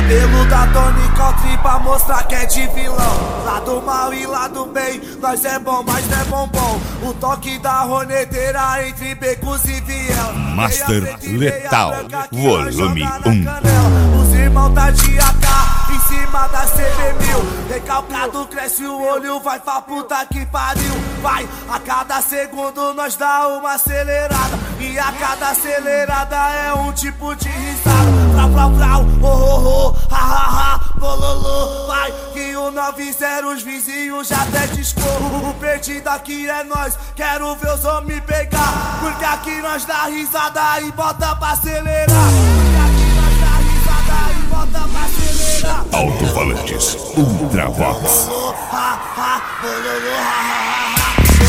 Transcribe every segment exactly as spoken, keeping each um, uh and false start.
Cabelo da Tony Country pra mostrar que é de vilão. Lado mal e lado bem, nós é bom, mas não é bombom. O toque da roneteira entre becos e viel. Master Letal, volume um. Os irmãos tá de A K em cima da C B mil. Recalcado cresce o olho, vai pra puta que pariu. Vai, a cada segundo nós dá uma acelerada. E a cada acelerada é um tipo de risada. Frau, frau, frau, oh, oh, oh, ha, ha, ha, bololô. Vai, que o noventa os vizinhos já até discorro. O perdido aqui é nós, quero ver os homens pegar. Porque aqui nós dá risada e bota pra acelerar. Porque aqui nós dá risada e bota pra acelerar. Alto-falantes Ultravox. Ha, ha, bololô, ha, ha, ha.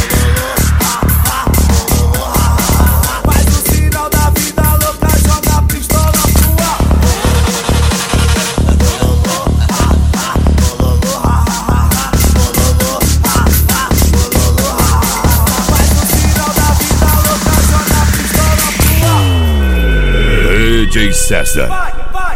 D J César. Vai, vai.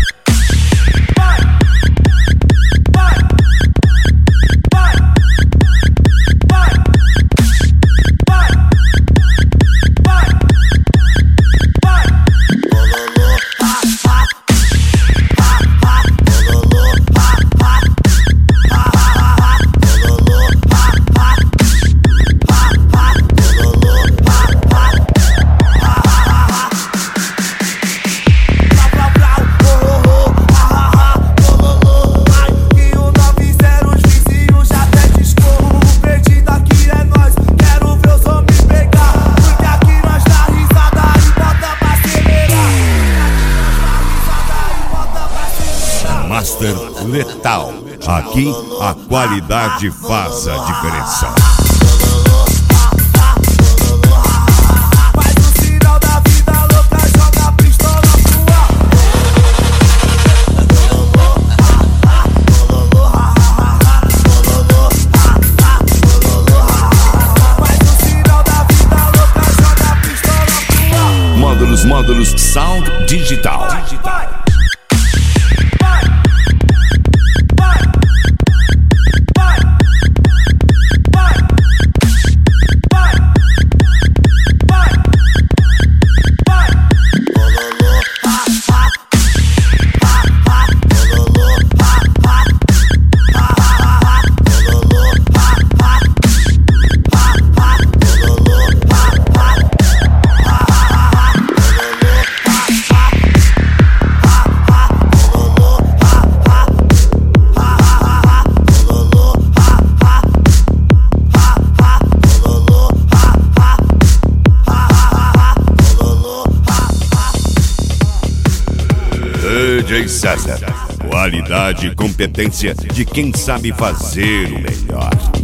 Master Letal. Aqui a qualidade faz a diferença. Faz o sinal da vida louca, joga a pistola pro ar. Faz o sinal da vida louca, joga a pistola pro ar. Módulos, módulos, sound digital. Vai. D J César. Qualidade e competência de quem sabe fazer o melhor.